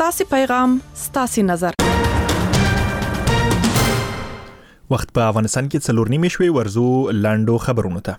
ستاسو پیغام ستاسو نظر. وخت په افغانستان کې 4 شوي ورزو لاندو خبرونو ته.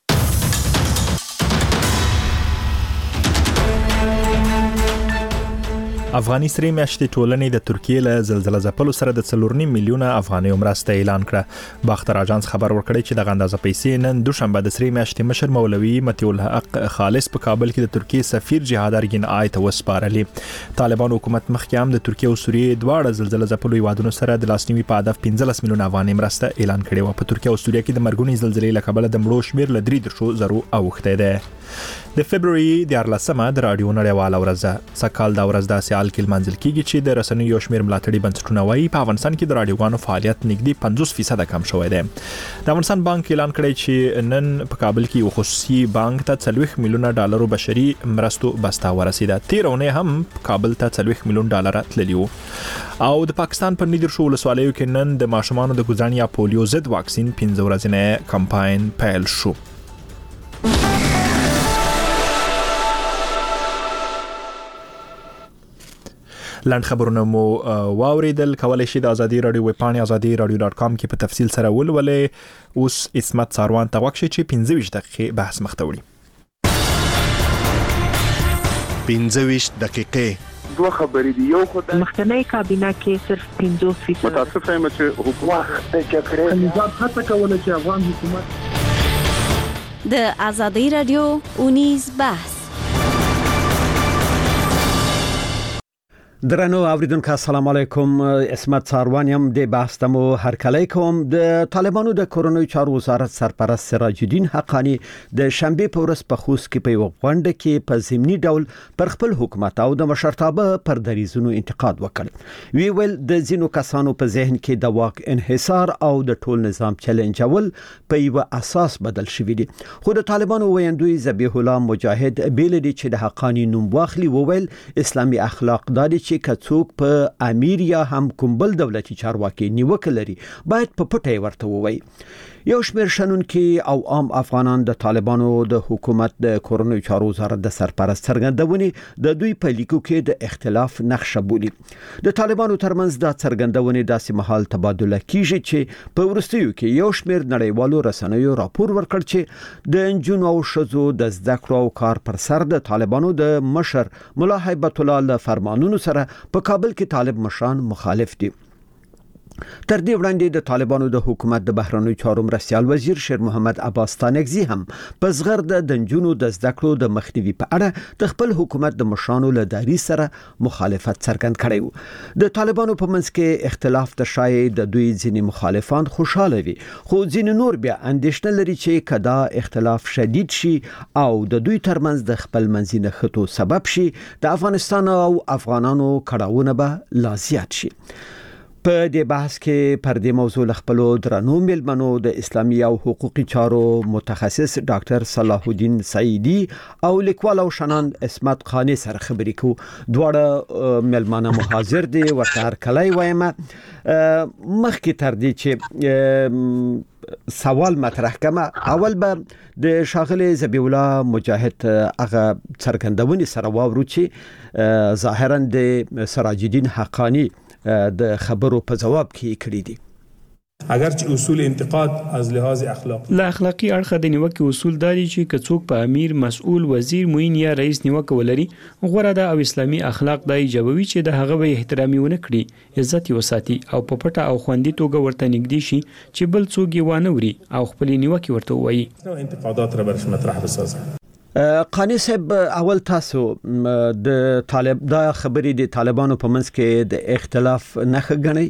افغاني سرې میاشتې ټولنې د ترکیې له زلزلې ځپلو سره د 4 میلیونه افغانۍ مرسته اعلان کړه. باختر اژانس خبر ورکړی چې د اندازه پیسې نن دوشنبه د سرې میاشتې مشر مولوي متي الحق خالص په کابل کې د ترکیې سفیر جهاد ارګین آی ته وسپارلې. طالبان حکومت مخکې هم د ترکیې او سوریې دواړه زلزلې ځپلو هیوادونو سره د لاسنیوي په هدف 15 میلیونه افغانۍ مرسته اعلان کړې و. په ترکیې او سوریې کې د مرګونې زلزلې له کبله د مړو شمیر له 3.0 اوښتی دی. د فبرवरी د 14مه د رادیو نړیواله ورځ ده. سکهال دا ورځ د سیال کې منځل کیږي چې د رسنیو شمیر ملاتړي بنسټونه وایي په افغانستان کې د رادیوګانو فعالیت نږدې 50% کم شوی دی. د افغانستان بانک اعلان کړی چې نن په کابل کې یو خصوصي بانک ته 40 میلیونه ډالر بشري مرستو بسته ورسیده. تیرونه هم کابل ته 40 میلیون ډالر تللی وو. او د پاکستان په نیدر شو ولسوالیو کې نن د ماشومانو د ګوزان یا پولیو ضد واکسین 15 ورځې کمپاین پیل شو. لاند خبرونه مو واوریدل. کولای شئ د ازادي رادیو ویب پاڼې azadi.radio.com کې په تفصیل سره ولولئ. اوس اسمت ساروان ته وخت چې 15 دقیقې بحث مخته وړي. 15 دقیقې دوه خبرې دي. یو خو د مخکنی کابینه کې صرف 50% متاسفه یم چې حکومت د جګړې نظام هڅه کوله چې افغان حکومت د ازادي رادیو اونیز بحث. درنو اوریدونکو السلام علیکم. اسمت ساروانیم د بحث تمو هر کله کوم. د طالبانو د کورونوي چارو وزارت سرپرست سراج الدین حقانی د شنبه په ورځ په خوست کې په یو غونډه کې په ضمني ډول پر خپل حکومت او د مشرتابه پر دریزونو انتقاد وکړ. وی ویل د زینو کسانو په ذهن کې د واک انحصار او د ټول نظام چیلنجول په یو اساس بدل شوی دی. خو د طالبانو ویندوی ذبیح الله مجاهد بیل دي چې د حقانی نوم واخلي. ویل اسلامي اخلاق دادي چې کڅوک په امیر یا هم کوم بل دولتي چارواکي نیوکه لري باید په پټه ورته ووایي. یو شمېر شنونکي او عام افغانان د طالبانو د حکومت د کورونوي چارو وزارت د سرپرست څرګندونې د دوی په لیکو کې د اختلاف نقشه بولي. د طالبانو ترمنځ د څرګندونې داسې مهال تبادله کیږي چې په ورستیو کې یو شمېر نړیوالو رسنیو راپور ورکړ چې د انجونو او شذو د زده کړو او کار پر سر د طالبانو د مشر ملا هیبت الله له فرمانونو سره په کابل کې طالب مشران مخالف دي. تر دې وړاندې د طالبانو د حکومت د بهرنیو چارو مرستیال وزیر شیر محمد عباس تانکزی هم په صغر د دنجونو د زده کړو د مخنیوي په اړه د خپل حکومت د مشرانو له داري سره مخالفت څرګند کړی و. د طالبانو په منځ کې اختلاف د شای د دوی ځینې مخالفان خوشاله وي خو ځینې نور بیا اندېښنه لري چې کدا اختلاف شدید شي او د دوی ترمنځ د خپل منځي نښتو سبب شي د افغانستان او افغانانو کړهونه به لا زیات شي. په دې بحث کې پر دې موضوع خپل درنو ملمنو د اسلامي او حقوقي چارو متخصص ډاکټر صلاح الدین سعیدی او لیکوال او شنان اسمت خانی سره خبرې کو. دواړه ملمنه حاضر دي ورته هر کله وایم. مخکې تر دې چې سوال مطرح کما اول به د شاغله ذبیح الله مجاهد هغه څرګندونې سره واورو چې ظاهرا د سراج الدین حقانی د خبرو په جواب کې کړی دي. اگرچه اصول انتقاد از لحاظ اخلاقی لا اخلاقی اړخ د نیوکه اصول داري چې کڅوک په امیر مسؤل وزیر موین یا رئیس نیوکه ولري غوړه د او اسلامي اخلاق د ایجابوي چې د هغه به احترامي ونه کړي عزت وساتي او په پټه او خوندي توګه ورته نږدې شي چې بل څوک یې وانه وري او خپل نیوکه ورته وایي. انتقادات را برش مطرح بسازه. قانی صاحب اول تاسو د طالب دا خبرې د طالبانو په منځ کې د اختلاف نښه ګڼئ؟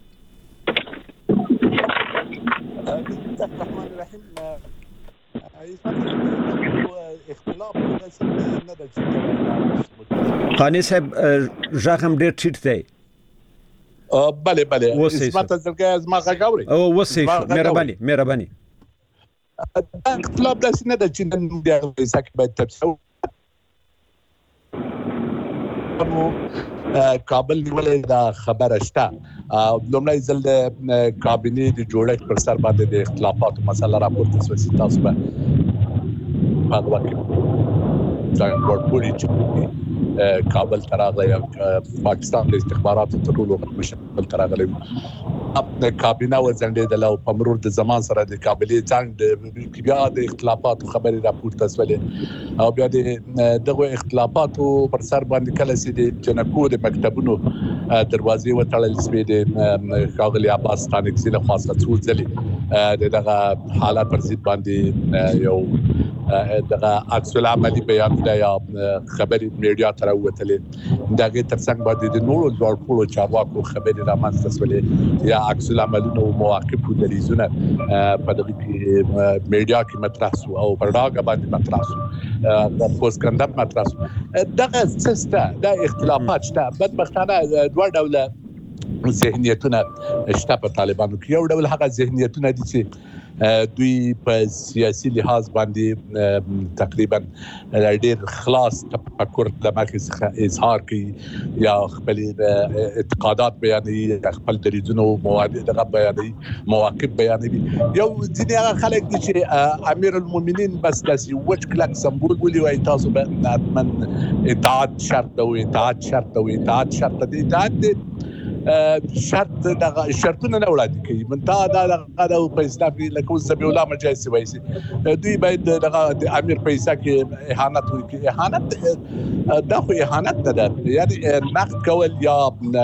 قانی صاحب ژغم ډېر ټیټ دی. بله اسمت زلګي از ما غاوري او وسې مهرباني اختلاف داسې نه ده چې نن د ځکه باید تفصیل کابل نیولې دا خبره شته. لومړی ځل د کابینې د جوړښت پر سر باندې د اختلافاتو مسله راپورته شوه. تاسو به هغه وخت ځان ورپوري چې کابل تراغلی پاکستان د استخباراتو تر ټولو مشکل تراغلی کابینه وزندېدل او په مرور د زمان سره د کابلې څنګه د بیا د اختلافاتو خبرې راپورته شولې او بیا د دغه اختلافاتو پر سر باندې کله چې د جنکو د مکتبونو دروازې وتړل شوې د ښاغلي عباس ستانکزي له خوا څو ځلې دغه حالات پر ضد باندې یو دغه عکس العملي بیانونه یا خبري میډیا تر وتلې دغه ترڅنګ باندې د نورو ځوړپوړو چارواکو خبري را مانځته شولې یا عکس العملونو مواقف او دلیلونه په دغه میډیا کې مطرح شو او پر داګه باندې مطرح شو د پوسټ مطرح شو دغه سیستم د اختلافات شته بدبختانه دوه ډوله ذهنیتونه شته په طالبانو کې یو ډول هغه ذهنیتونه دي چې دوی په سیاسي لحاظ باندې تقریبا ډېر خلاص تفکر د مخې اظهار کوي یا خپل اعتقادات بیانوي خپل دریځونو دغه بیانوي مواقف بیانوي یو ځینې هغه خلک دي چې امیر المؤمنین بس داسې وچ کلک سمبول ولي وایي تاسو به من اطاعت شرط او اطاعت شرط او اطاعت شرط دي اطاعت شرط دغه شرطونه نه وړاندې کوي منتها دا په اسلام کې لکه سبي الله مجاز وایي دوی باید دغه د امیر پیسې کې اهانت وکړي اهانت دا خو اهانت نه ده یعنی نقد کول یا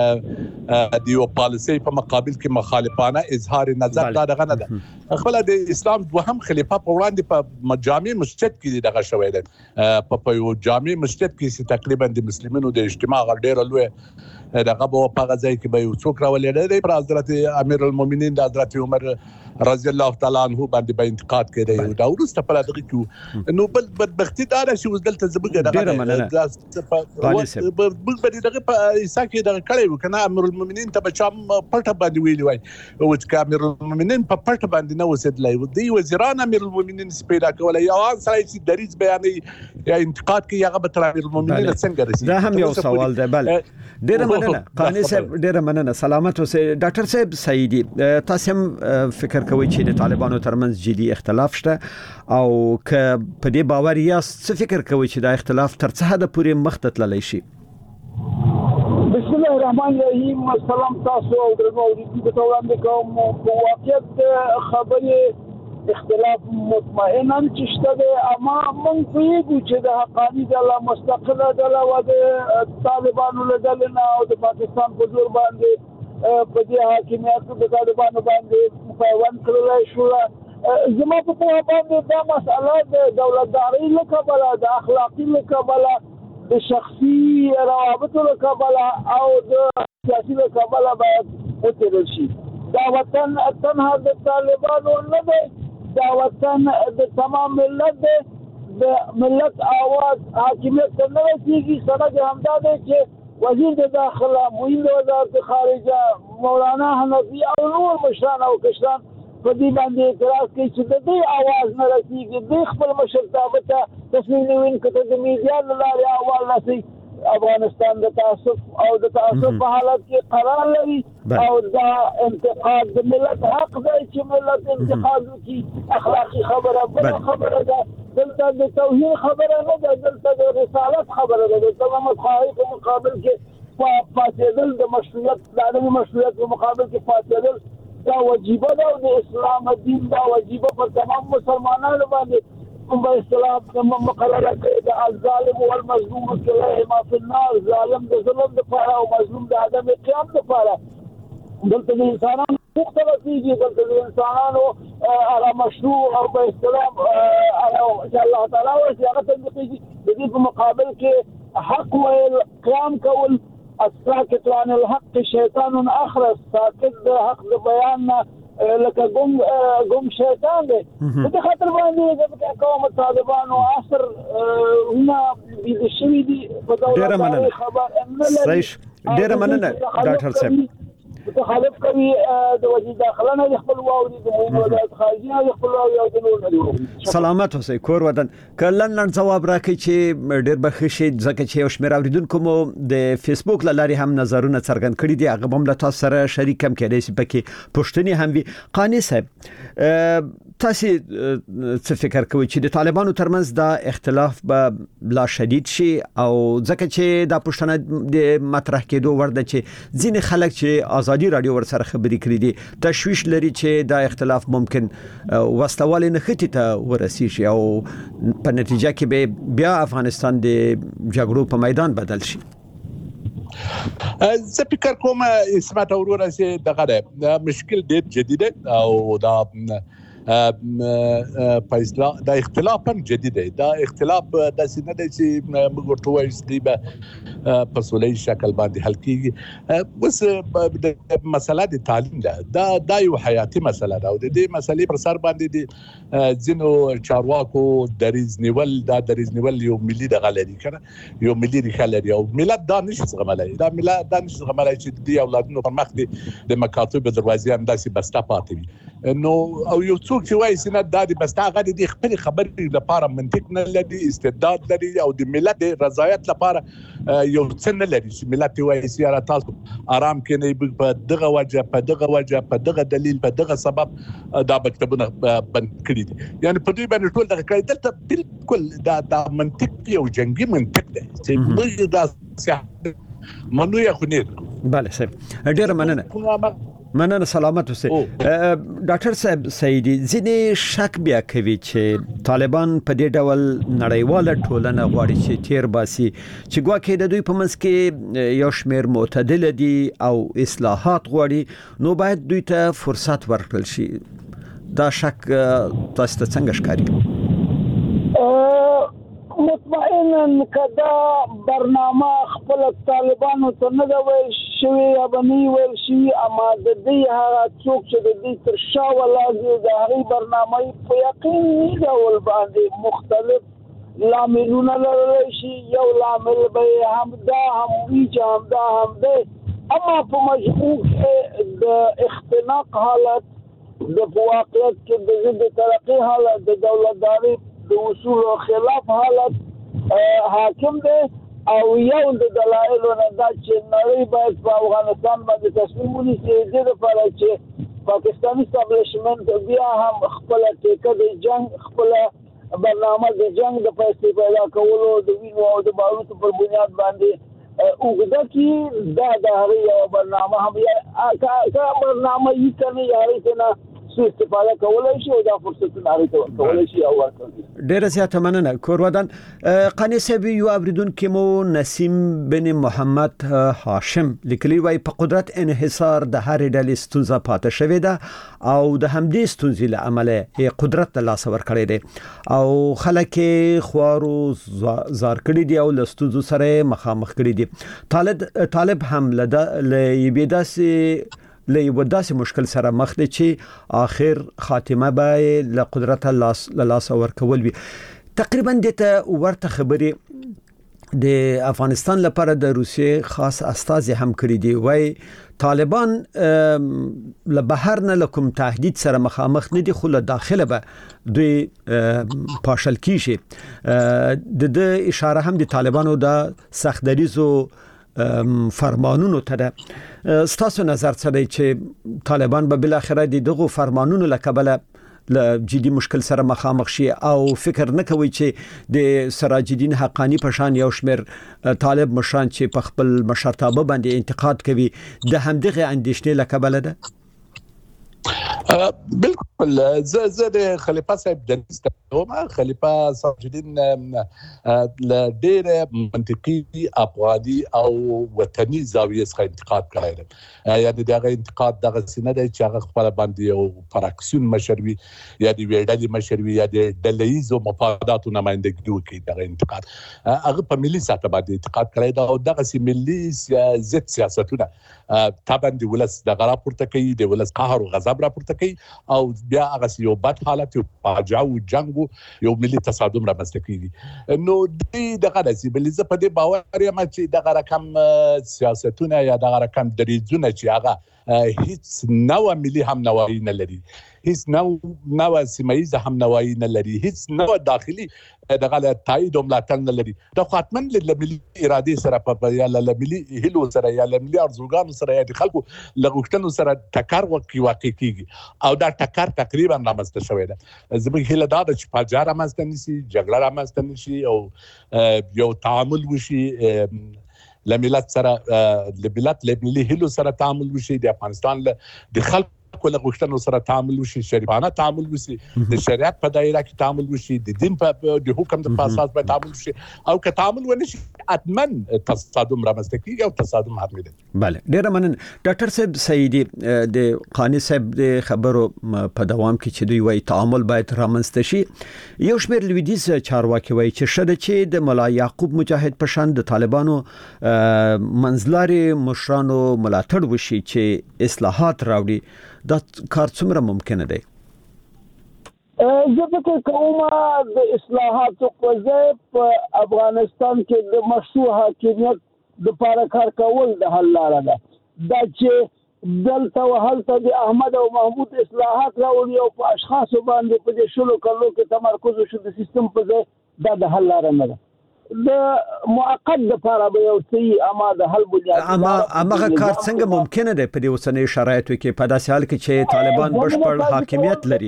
د یو پالیسي په مقابل کې مخالفانه اظهار نظر دا دغه نه ده خپل د اسلام دوهم خلیفہ په وړاندې په جامع مسجد کې دغه شوی ده په یو جامع مسجد کې تقریبا د مسلمانانو د اجتماع غړي لوي دغه په غځای کې به یو څوک راولې دی پر حضرت امیر المؤمنین د حضرت عمر رضی الله تعالی عنہ باندې به انتقاد کړي دا ورسته پر دغه کې نو بل بدبختی دا چې وزدلته زبګه دغه بل به دغه په عیسی کې دغه کړي وکنه امیر المؤمنین ته بچام پټه باندې ویلی وای او چې امیر المؤمنین په پټه باندې نه وسیدلای دی وزیران امیر المؤمنین پیدا کولای یا سره چې دریځ بیانې یا انتقاد کوي هغه به تر امیر المؤمنین څنګه رسیدي دا هم یو سوال دی بل ډیر مننه قانی صاحب ډیر مننه سلامت اوسئ ډاکټر صاحب سعیدی تاسو هم فکر کوي چې د طالبانو ترمنځ جدي اختلاف شته او ک په دې باور یاست څه فکر کوي چې دا اختلاف تر څه حد پورې مخ ته تللی شي بسم الله الرحمن الرحیم سلام تاسو او درنو اوریدونکو ته وړاندې کوم په واقعیت خبرې اختلاف مطمئنا چې شته ده اما موږ پوهیږو چې د حقاني ډله مستقله ډله و د طالبانو له ډلې نه او د پاکستان په زور باندې په دې حاکمیت د طالبانو باندې پیوند کړل شو زما په توګه باندې دا مسله د دولتداري له کبله د اخلاقي له کبله د شخصي روابطو له کبله او د سیاسي له کبله باید وترل شي دا وطن تنها د طالبانو نه دی دا وطن د تمام ملت دی د ملت आवाज حاکمیت نه رسیږي سره همدا دی چې وزیر د داخله معین وزارت خارجه مولانا حنفی او نور مشران او کشران په دې باندې اعتراض کوي چې د دې आवाज نه رسیږي د خپل مشرتابه ته تصمیم نیول کته د میډیا لاره اول نشي افغانستان د تعصب او د تعصب په حالت کې قرار لري او دا انتقاد د ملت حق دی چې ملت انتقاد وکړي اخلاقی خبره ده دلته د توحید خبره نه ده دلته د رسالت خبره ده د تمام خواهی په مقابل کې فاسدل د مشروعیت د عدم مشروعیت په مقابل کې فاسدل دا واجبه ده او د اسلام دین دا واجبه پر تمام مسلمانانو باندې کوم اسلام مقرره کړی د الظالم والمظلوم كلهما في النار ظالم د ظلم لپاره او مظلوم د عدم قیام لپاره دلته د انسانانو مختلف دي دلته د انسانانو هغه مشروع او په اسلام هغه الله تعالی ورته هغه تنقیږي د دې په مقابل کې حق ویل قیام کول الساکت عن الحق شیطان اخرس ساکت د حق د بیان لکه ګم شیطان دی په خاطر باندې د قوم طالبانو اثر هنا د شوی دی په دولت خبر ډیر مننه ډاکټر صاحب مخالف کوي د وزیر داخله نه خپل واوري د وزارت خارجه نه خپل واوري او د نور سلامت اوسئ کور ودان کلن ځواب راکړي چې ډېر بخښي ځکه چې یو شمېر اوریدونکو مو د فیسبوک لاري هم نظرونه څرګند کړي دي هغه هم له تاسو سره شریک هم کړي چې پکې پښتني هم وي قانی صاحب تاسو څه فکر کوئ چې د طالبانو ترمنځ دا اختلاف به لا شدید شي او ځکه چې دا پښتنه د مطرح کېدو ورده چې ځینې خلک چې ازادي رادیو ور سره خبرې کړې دي تشویش لري چې دا اختلاف ممکن واستواله نختی ته ورسیږي او په نتیجه کې به بیا افغانستان د جګړو په میدان بدل شي. زه فکر کوم اسمت اورور چې دغه مشکل ډېر جدي دی او دا دا اختلاف هم جدید دی. دا اختلاف د سینه دی چې موږ ورته وایو چې به په سولې شکل باندې حل کیږي. بس د مسله د تعلیم ده دا یو حیاتي مسله ده او د دې مسلې پر سر باندې د ځینو چارواکو دریز نیول یو ملي دغه لري کنه یو ملي ریښه لري او ملت دا نشي زغملای چې د اولادونو پر مخ د مکاتب دروازې انداسي بسته پاتې وي نو او یو څوک چې وایي سینه د بسته غدي د خپل خبرې لپاره منطق نه لري استعداد لري او د ملت د رضایت لپاره یو څه نه لري چې ملت وایي سیاره تاسو آرام کې نه په دغه وجه په دغه دلیل په دغه سبب دا مکتبونه بند کړی دي یعنی په دې باندې ټول دغه کړي دلته بالکل دا منطق یو جنگي منطق دی چې موږ دا سیاست منو یا خو نه بله صاحب ډیر مننه سلامت اوسئ. ډاکټر صاحب سعیدی ځینې شک بیا کوي چې طالبان په دې ډول نړیواله ټولنه غواړي چې تیر باسي چې ګواکې د دوی په منځ کې یو شمېر معتدل دي او اصلاحات غواړي نو باید دوی ته فرصت ورکړل شي. دا شک تاسو ته څنګه ښکاري؟ مطمئنا کدا برنامه خپل طالبانو ته نه دا ویل شوی یا بنی ویل شي اما د دې هغه څوک چې د دې تر شا ولاږي د هغه برنامه په یقیني ډول باندې مختلف لاملونه لري شي یو لامل به همدا هم ده اما په مجموع د اختناق حالت د واقعیت کې د ضد ترقی حالت د دولتداري د اصول او خلاف حالت حاکم دی او یو د دلایل نه دا چې نړۍ باید په افغانستان باندې تصمیم ونیسي د لپاره چې پاکستاني اسټابلیشمنت بیا هم خپل ټیکه د جنگ خپل برنامه د جنگ د پیسې پیدا کولو د وینو او د باروتو پر بنیاد باندې اوګدا کی دا هغه برنامه هم یا برنامه یې کنه یاري نه استفاده کولای شي او دا فرصتونه لري کولای شي او ورکړي. ډیره زیاته مننه کور ودان. قانی صاحب یو اوریدونکو مو نسیم بن محمد هاشم لیکلی وای په قدرت انحصار د هر ډلې ستونزه پاتې شوې ده او د همدې ستونزې له امله قدرت له لاس ور کړی دی او خلک خوارو زار کړی دی او له ستونزو سره مخامخ کړی دی. طالب هم له یبداسي له وداسې مشکل سره مخ دي چې آخر خاتمه به له قدرت الله لاس ورکول وي. تقریبا دته ورته خبري د افغانستان لپاره د روسیې خاص استازي هم کړی دی وای طالبان له بهر نه لکم تهدید سره مخامخ نه دي خو له داخله به دوی پاشل کیږي. د اشاره هم د طالبانو د سختدریزو فرمانونو ته ده. ستاسو نظر څه دی چې طالبان به بل اخر دغه فرمانونو لکبله له جدي مشکل سره مخامخ شي او فکر نه کوي چې د سراج الدین حقانی په شان یو شمېر طالب مشران چې په خپل مشرتابه باندې انتقاد کوي د همدغه اندیشنې لکبله ده؟ بالکل زه د خلیفہ صاحب د خلیفہ سراج الدین ل ډېر منطقي افغاني او وطني زاویه څخه انتقاد کړی دی یعنی دغه انتقاد دغه سینه دی چې هغه خپل باندې یو فراکسیون مشروي یا د ویډالي مشروي یا د ډلهیزو مفاداتو نمائندګي کوي دغه انتقاد هغه په ملي سطح باندې انتقاد کړی دی او دغه ملي ضد سیاستونه طبعا د ولس د غرا پورته کوي د ولس قهر او غضب را پورته رامنځته کوي او بیا هغه یو بد حالت یو فاجعه او جنگ یو ملي تصادم رامنځته کوي. نو دغه داسې بل ځ په دې باور یم چې دغه رقم سیاستونه یا دغه رقم دریځونه چې هغه هیڅ نوع ملي هم نوایی نه لري، هیڅ نوع سیمایي هم نوایی نه لري، هیڅ نوع داخلي دغه تایید او ملاتړ نه لري. دا خاطمن له ملي اراده سره په یا له ملي هیلو سره یا له ملي ارزوګانو سره یا د خلکو لغښتنو سره ټکر واقع کیږي او دا ټکر تقریبا رامنځته شوی دی. زموږ هیله دا ده چې فاجعه رامنځته نشي، جګړه رامنځته نشي او یو تعامل وشي لملت سره لملت لملي هیلو سره تعامل وشي، د افغانستان د خلکو له غوښتنو سره تعامل وشي، شریفانه تعامل وشي، د شریعت په دایره کې تعامل وشي، د دین په د حکم د اساس په تعامل وشي او که تعامل ونشي اتمن تصادم رامنځته کیږي او تصادم حتمي دی. بله ډیر مننه ډاکټر صاحب سعیدی. د قانی صاحب د خبرو په دوام کې چې دوی وايي تعامل باید رامنځته شي، یو شمېر لویدیز چارواکي وايي چې شته چې د مولا یعقوب مجاهد په شان د طالبانو منځلاري مشرانو ملاتړ وشي چې اصلاحات راوړي. دا کار څومره ممکنه دی؟ زه فکر کوم د اصلاحاتو قضیه په افغانستان کې د مشروع حاکمیت د لپاره کار کول د حل لاره ده. دا چې دلته وهلته د احمد او محمود اصلاحات راوړي او په اشخاصو باندې په دې شلو کلو کې تمرکز وشي د سیستم په ځای، دا د حل لاره نه ده. د موقت لپاره به یو څه اما د حل بنیاد امغه کار څنګه ممکنه ده په دې اوسنۍ شرایطو کې په داسې حال کې چې طالبان بشپړ حاکمیت لري؟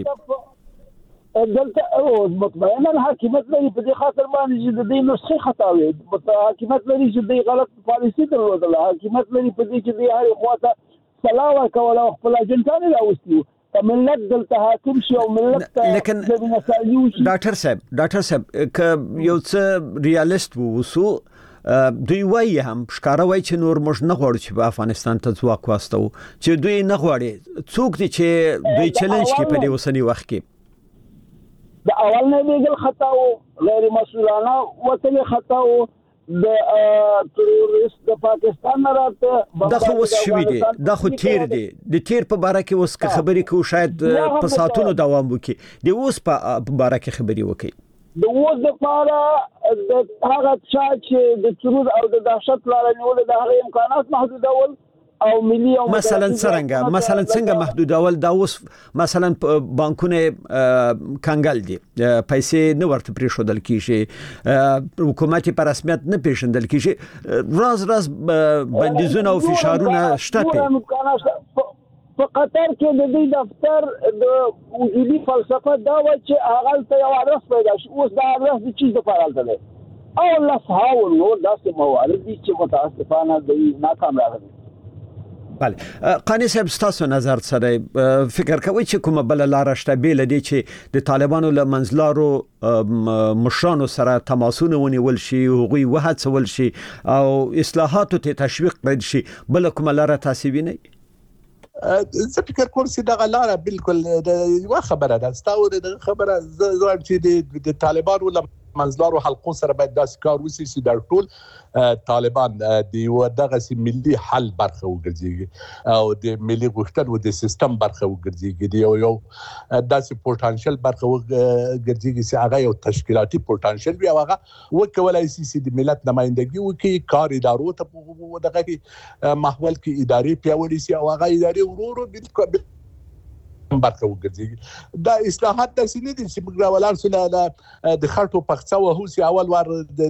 دلته مطمئنا حاکمیت لري، په دې خاطر باندې چې د دې نسخې خطا وي، حاکمیت لري چې د غلط پالیسي درلودله، حاکمیت لري په دې چې د هر خواته سلا ورکول او خپل اجنټان راوستي ملت دلته حاکم شي او ملت لیکن ډاکټر صاحب که یو څه ریالیست ووسو دوی وایي هم ښکاره وایي چې نور موږ نه غواړو چې په افغانستان ته ځواک واستو، چې دوی نه غواړي. څوک دي چې دوی چیلنج کوي په دې اوسني وخت کې؟ د اول نه ویل خطا او غیر مسؤلانه وتل خطا او د تروریست د پاکستان راته دا خو وس شوی دی، دا خو تیر دی. د تیر په باره کې اوس خبرې کوو شاید په ساعتونو دوام وکړي، د اوس په باره کې خبرې وکړي. د اوس لپاره د هغه چا چې د ترور او د دهشت لاره نیول د هغه امکانات محدودول او ملي او مثلا څنګه محدودول؟ دا اوس مثلا بانکونه کنګل دي، پیسې نه ورته پریښودل کیږي، حکومت په رسمیت نه پیژندل کیږي، راز بندیزونه او فشارونه شته. په قطر کې د دې دفتر د وجودي فلسفه دا و چې هغه ته یو ادرس پیدا شي، اوس دا ادرس د چیز لپاره دی او الله سبحانه نور داسې موارد دي چې متاسفانه د ناکام راغلي. بله قانی صاحب ستاسو نظر سره فکر کوي چې کومه بل لار شته بیل دي چې د طالبانو له منځلارو مشرانو سره تماسونه ونیول شي، هغوی وهڅول شي او اصلاحاتو ته تشویق کړي شي، بل کومه لار تاسو وینئ؟ زه فکر کوم چې دغه لاره بالکل یو خبره ده. ستاسو د خبره زه چې د طالبانو له منځلارو حلقو سره باید داسې کار وشي چې د ټول طالبان د یو دغه ملي حل برخه وګرځي او د ملي غوښتنو د سیستم برخه وګرځي، د یو داسې پوتانشل برخه وګرځي چې هغه یو تشکیلاتي پوتانشل وي او هغه وکولای شي چې د ملت نمائندګي وکړي، کار ادارو ته دغه کې محول کې ادارې پیاوړي شي او هغه ادارې ورو بالکل برخه وګرځي. دا اصلاحات داسې نه دي چې موږ راولار سره د خټو پخڅه وهو چې اول وار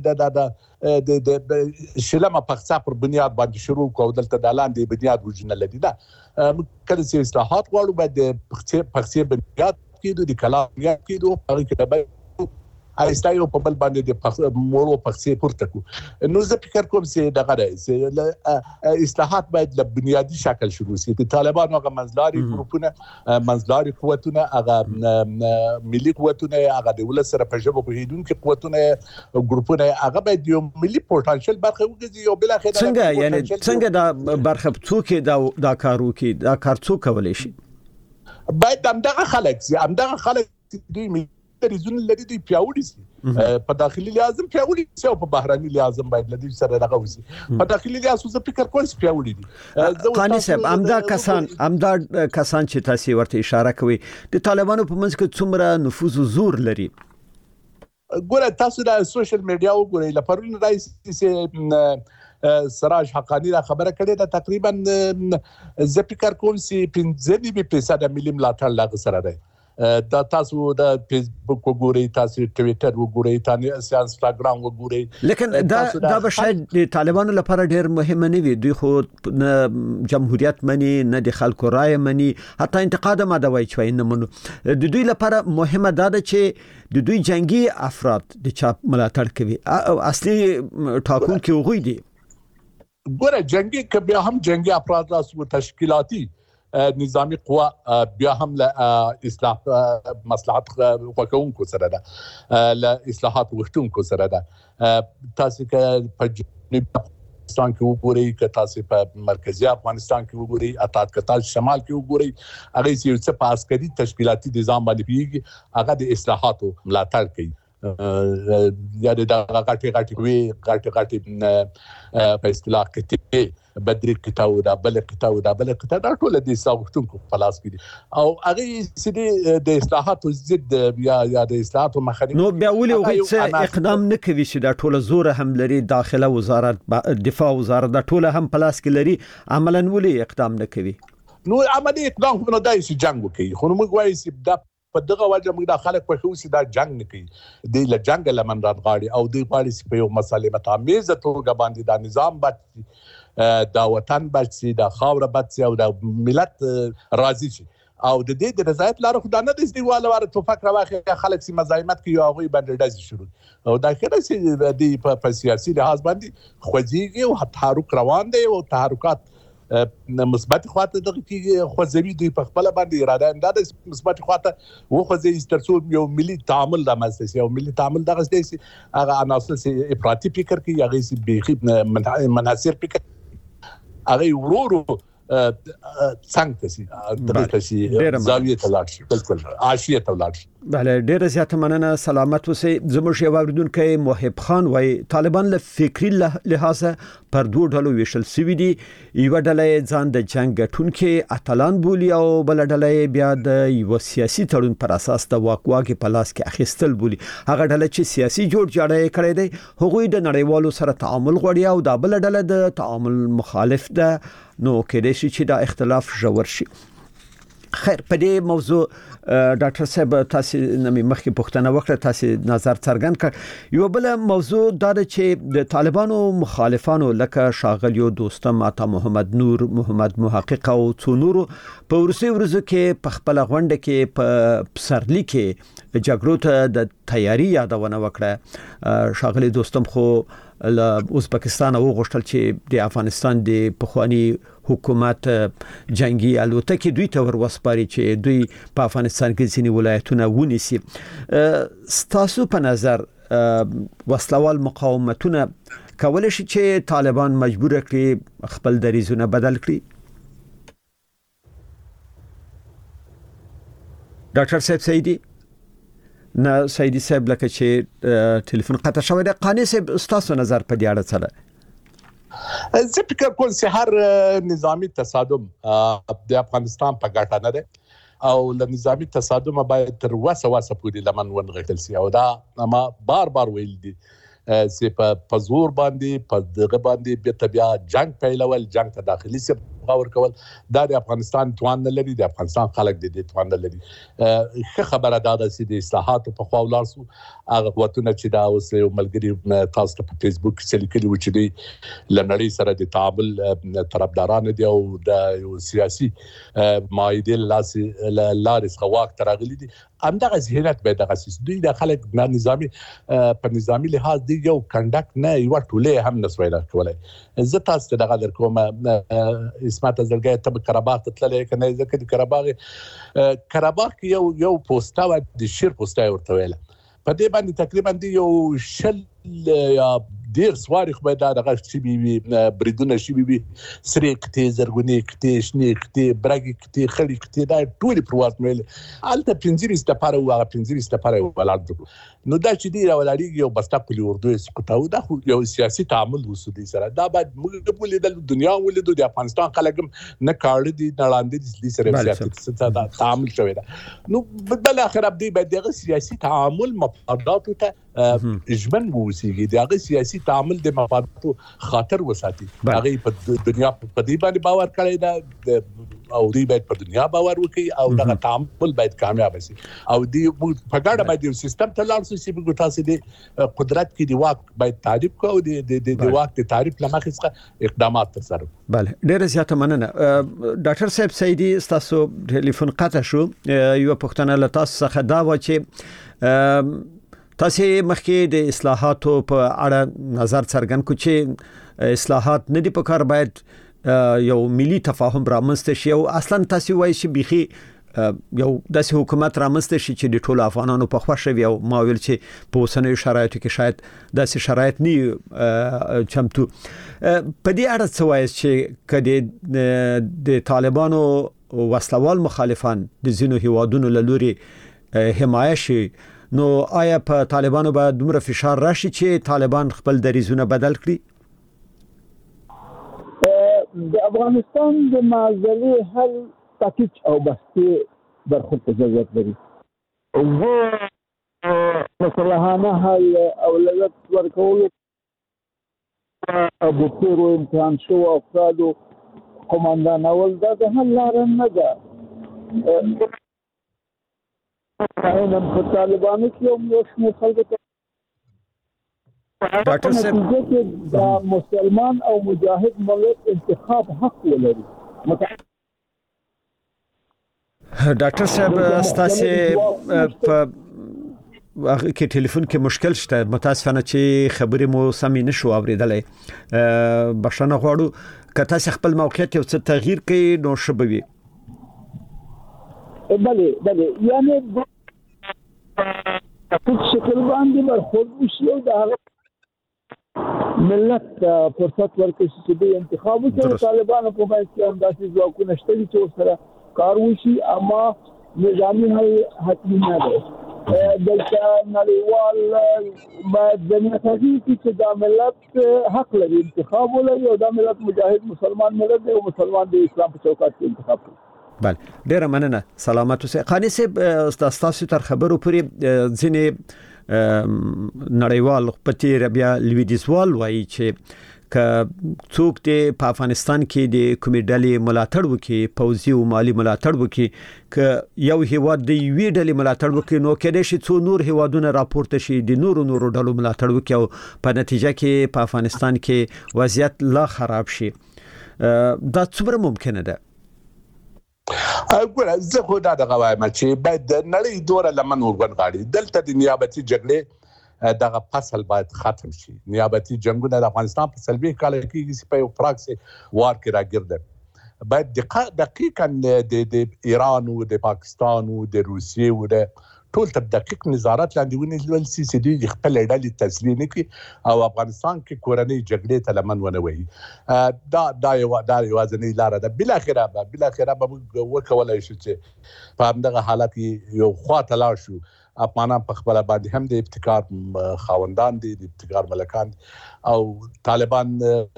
د شلمه پخڅه پر بنیاد باندې شروع کو دلته د لاندې بنیاد وجنه لدی. دا کله چې اصلاحات غواړو باید د پخڅه بنیاد کېدو د کلام بنیاد کېدو هغه کې به ایستایو په بل باندې د مورو پخڅه پورته کو. نو زه فکر کوم چې دغه اصلاحات باید له بنیادی شکل شروع شي. د طالبانو هغه منځلاري ګروپونه، منځلاري قوتونه، هغه ملي قوتونه، هغه د ولس سره په ژبه پوهیدونکو قوتونه، ګروپونه، هغه باید یو ملي پوتانشل برخه وګرځي او بل اخر څنګه دا برخه څوک دا کار وکي، دا کار څوک کولای شي؟ باید همدغه خلک دوی دریزونه لري دوی پیاوړي سي په داخلي لحاظ پیاوړي سي او په بهراني لحاظ باید لدی سره دغه وسی په داخلي لحاظ زه فکر کوم چې پیاوړي دي قانی صاحب امدا کسان چې تاسو ورته اشاره کوي د طالبانو په منځ کې څومره نفوذ او زور لري ګوره تاسو د سوشل میډیا وګورئ لپاره رئیس سراج حقانی دا خبره کړې ده تقریبا زه فکر کوم چې 15% ملي ملاتړ لاغ سره ده دا تاسو د فیسبوک وګورئ تاسو ټویټر وګورئ تاسو انستګرام وګورئ لیکن دا به شاید د طالبانو لپاره ډیر مهم نه وي دوی خو جمهوریت مني نه د خلکو رائے مني حتی انتقاد ما دا وایي چې نه منو د دوی لپاره مهمه ده چې د دوی جنگي افراد د چا ملاتړ کوي اصلي ټاکونکي وګوي دي ګوره جنگي کبه هم جنگي افراد راسو تشکیلاتی نظامی قوا بیا هم له اصلاح مصلحت وکونکو سره ده له اصلاحات وختونکو سره ده تاسو کې په افغانستان کې وګورئ که تاسو په مرکزی افغانستان کې وګورئ اتات کتل شمال کې وګورئ هغه چې په عسکري تشکیلاتي نظام باندې پیږي هغه د اصلاحاتو ملاتړ کوي یا د غاټي په اصطلاح کې بدري کتاو دا بل کتاو دا ټول د ساوختونکو پلاس کې او هغه سړي د اصلاحاتو ضد یا د اصلاحاتو مخالف نو بیا ولې هغه اقدام نه کوي چې دا ټول زور هم لري داخله وزارت دفاع وزارت دا ټول هم پلاس کې لري عملاً ولې اقدام نه کوي نو عملي اقدام خو نه دای چې جنگ وکړي خو موږ وایي چې دا په دغه وجه موږ د خلک په خوسي دا جنگ نه کوي د له جنگ لمن راغړي او د غاړي په یو مسالې متعمزه توګه باندې دا نظام باندې دا وطن بچي دا خاور بچي او دا ملت راضي شي او د دې د رضایت لاره خدای نه د استیواله واره توفق راوخه خلک سي مزاحمت کوي او غوي باندې داسې شروع او دا کله چې د په سیاسي لحاظ باندې خوځيږي او تحرک روان دي او تحرکات مثبت خواته دغه کې خوځوي دوی په خپل باندې اراده انداز مثبت خواته وخوځي استرسو یو ملي تعامل د مؤسسه او ملي تعامل دغه ستاسي هغه عناصر سي افراطي فکر کوي هغه سي بيخي منحصر فکر هغه ورورو څنګه سي دغه سي زاویه تلاش بالکل عاشیه تلاش بله ډیره زیاته مننه سلامت اوسئ زموږ یو اوریدونکی محب خان وای طالبان له فکری لحاظ پر دوه ډلو ویشل سوي دي یو ډله ځان د جنگ ټونکې اتلان بولی او بل ډله بیا د یو سیاسي تړون پر اساس د واکواګي په لاس کې اخیستل بولی هغه ډله چې سیاسي جوړجاړی کړی دی هغوی د نړیوالو سره تعامل غواړي او د بل ډله د تعامل مخالف ده نو کېدای شي چې دا اختلاف ژور شي خیر په دې موضوع ډاکټر صاحب تاسو نمې مخکې پوښتنه وکړه تاسو نظر څرګند کړ یو بل موضوع دا چې د طالبانو مخالفانو لکه شاغلیو دوستم عطا محمد نور محمد محقق او څو نورو په ورسي ورځو کې په خپل غونډه کې په پسرلی کې جګړو ته د تیاری یادونه وکړه شاغلی دوستم خو ازبکستان او غوښتل چې د افغانستان د پخوانی حکومت جنگي الوتکې دوی ته ورسپاري چې دوی په افغانستان کې ځینې ولایتونه ونیسي ستاسو په نظر وسلوال مقاومتونه کولای شي چې طالبان مجبور کړي خپل دریزونه بدل کړي ډاکټر صاحب سیدی نه سیدی صاحب لکه چې ټلیفون قطع شوی دی قانی صاحب تاسو نظر په دې اړه څه ده زه فکر کوم چې هر نظامی تصادم د افغانستان په ګټه نه ده او د نظامی تصادم باید تر وسه پورې لمن ونغښتل شي او دا ما بار ویل دي چې په زور باندې په دغه باندې بیا جنگ پیلول جنگ ته داخلي سي باور کول دا د افغانستان توان نه لري د افغانستان خلک د دې توان نه لري ښه خبره ده چې د اصلاحاتو په خوا ولارسو هغه قوتونه چې دا اوس یو ملګری تاسو ته په فیسبوک کې لیکلي و چې د لنړۍ سره د تعامل طرفداران دي او د یو سیاسي مایدل لارې خواک ترغلي دي همدغه ذهنیت به دغه سیس دوی د خلک نظامی په نظامی لحاظ دی یو کنډکټ نه یو ټوله هم نسوي راکولای زه تاسو ته دغه درکوم اسمت زلګي ته قرهباغ ته تللې کنه ځکه د قرهباغ کې یو پوسټا و د شیر پوسټا ورته ویل په دې باندې تقریبا دی یو شل یا ډیر سواری خو به دغه شي وي بریدونه شي وي سرې کته زرګونی کته شنې کته برګ کته خړې کته دا ټول پروات مل الته پنځيري ستپاره او هغه پنځيري ستپاره ولادو نو دا چې دی راولړي یو بستا کلی اردو سقطاو دا خو یو سیاسي تعامل وسودي سره دا بعد موږ په لیدل دنیا ولیدو د افغانستان خلک نه کاړه دي نړاندې دي سره سیاسي تعامل شوی دا نو بل اخر ابدي بعد دغه سیاسي تعامل مفادات ته اجمن ووسیږي دغه سیاسي تعامل د مفادات خاطر وساتي هغه په دنیا په دې باندې باور کړی دا او دی باید په دنیا باور وکړي او دغه تعامل باید کامیاب شي او دی په ګډه باید یو سیستم ته لاړ شي چې تاسو د قدرت کې دی واک باید تعریف کوو د واک د تعریف لمخې څخه اقدامات ترسره. بله ډیره زیاته مننه. ډاکټر صاحب سیدی تاسو ټلیفون قطع شو یو پښتنه له تاسو څخه دا و چې تاسو مخکې د اصلاحاتو په اړه نظر څرګند کو چې اصلاحات نه دي په کار باید یو ملي تفاهم رامنځته شي او اصلا تاسو وایي چې بيخي یو داسې حکومت رامنځته شي چې د ټولو افغانانو په خوښه وي او ما ویل چې په اوسنیو شرایطو کې شاید داسې شرایط نه چمتو. په دې اړه څه وایي چې کله د طالبانو وسلوال مخالفان د ځینو هیوادونو له لوري حمایه شي نو آیا په طالبانو باید دومره فشار راشي چې طالبان خپل دریزونه بدل کړي؟ د افغانستان د معضلې حل پاکیج او بحثي برخورد ضرورت لري. مسلحانه حل اولویت ورکولو ابو پیرو امتحان شو افرادو قماندان اول دا د حل لاره نه ده. نن په طالبانو کې هم یو شمېر خلکو ته ډاکټر صاحب دا مسلمان او مجاهد ملت انتخاب حق ولري. ډاکټر صاحب تاسو په هغه کې ټلیفون کې مشکل شته متاسفانه چې خبرې مو سمې نشو اوریدلې بښنه غواړو که تاسو خپل موقعیت یو څه تغییر کړئ نو ښه به وي. بله یعنی په شکل باندې برخورد وشي او د ملت فرصت ورکړي چې د انتخاب وکړي. طالبانو په باندې کې هم داسې ځواکونه شته چې سره کار وشي اما نظامي حل حتمي نه ده. دلته نړیوال باید ځنې تحقیق وکړي چې دا ملت حق لري انتخاب ولري او دا ملت مجاهد مسلمان ملت دی او مسلمان د اسلام په چوکاټ کې انتخاب کوي. بله ډیره مننه. سلامت اوسئ. قانی صاحب تاسو تر خبرو پورې ځینې نړیوال پتی ربیا لویدیزوال وایي چې ک څوک په افغانستان کې د کومې ډلې ملاتړ وکړي پوځي او مالی ملاتړ وکړي ک یو هیواد د یوې ډلې ملاتړ وکړي نو کېدای شي څو نور هیوادونه راپورته شي د نورو ډلو ملاتړ وکړي او په نتیجه کې په افغانستان کې وضعیت لا خراب شي. دا څومره ممکنه ده؟ ګوره زه خو دا دغه وایم چې باید د نړۍ دوره لمن وګڼغاړي دلته د نیابتي جګړې دغه فصل باید ختم شي. نیابتي جنگونه د افغانستان په 40 کال کې په یو پراکسي وار کې راګرځي باید دقیقاً د ایران او د پاکستان او د روسیې او د ټول تر دقیق نظارت لاندې ونیول سي چې دوی خپل ډلې تسلیم کړي او افغانستان کې کورنۍ جګړې ته لمن ونه وهي. دا یوازینۍ لاره ده. بلاخره به وکولای شو چې په همدغه حالت کې یو خواته لاړ شو. افغانان په خپل باندې هم د ابتکار خاوندان دي د ابتکار ملکان او طالبان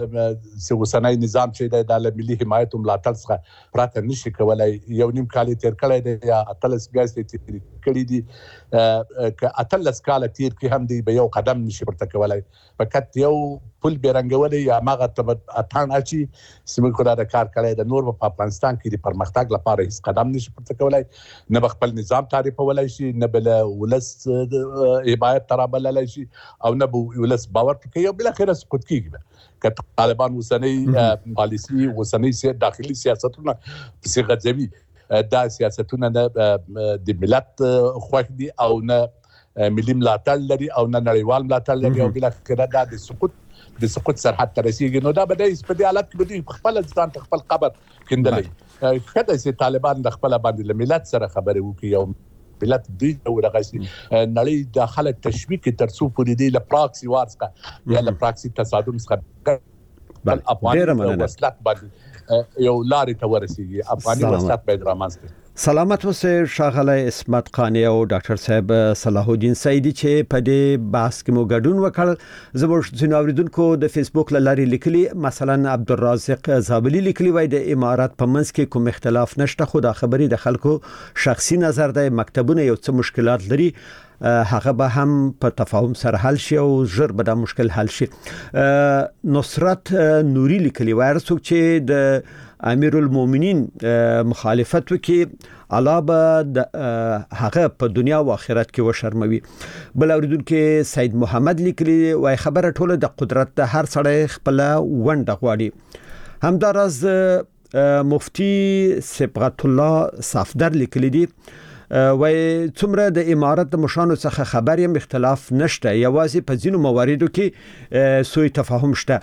اوسنۍ نظام چې د ملي حمایت او ملاتړ څخه پراته نشي کولای. یو نیم کال تیر کړی دی یا اتلس بیاست تیر کړی دي ک اتلس کال تیر کې هم دی به یو قدم نشي پورته کولای. فقط یو پل بیرنګولې یا ماغه اتان اچي سیمه کوله د کار کړی د نور په افغانستان کې د پرمختګ لپاره هیڅ قدم نشي پورته کولای. نه خپل نظام تعریفولای شي نه بل ولس حمایت ترابلای شي او نه ولس باور کوي او بل اخر سقوط کیږي. که طالبان وسنۍ پالیسي وسنۍ داخلي سیاستونه څنګه غځوي دا سیاستونه د ملت خوښ دي او نه ملي ملاتړ لري او نه نړیوال ملاتړ لري او بل اخر دا د سقوط سرحد ته رسیدي. نو دا به د په حالت کې به خپل ځان ته خپل قبر کیندلې. کله چې طالبان د خپل باندې ملت سره خبرې وکړي او ملت دوی ورغسي نړۍ د خلک تشویق ترڅو پورې دی له پراکسي وارسکه یا له پراکسي تصادم څخه بل افغاني وسلات باندې یو لارې ته ورسیږي افغاني وسلات به رامنځته. سلامت اوسه شاغله اسمت قانی او ډاکټر صاحب صلاح الدین سیدی چې په دې بحث کې مو ګډون وکړ. زموږ ځناوریدونکو د فیسبوک لاري لیکلي مثلا عبدالرازق زابلی لیکلي وای د امارات په منځ کې کوم اختلاف نشته خو دا خبرې د خلکو شخصي نظر دی مکتبونه یو څه مشکلات لري هغه به هم په تفاهم سره حل شي او ژر به دا مشکل حل شي. نصرت نوري لیکلي وای څوک چې د امیر المؤمنین مخالفت وکي علاوه هغه په دنیا او آخرت کې وشرموي. بل اوریدونکو سید محمد لیکلي وای خبره ټوله د قدرت د هر سړی خپل ونډه غواړي. همدارز مفتی صبغت الله صافدر لیکلي دي وای څومره د امارت د مشانو څخه خبر یم اختلاف نشته یوازې په ځینو مواردو کې سوء تفاهم شته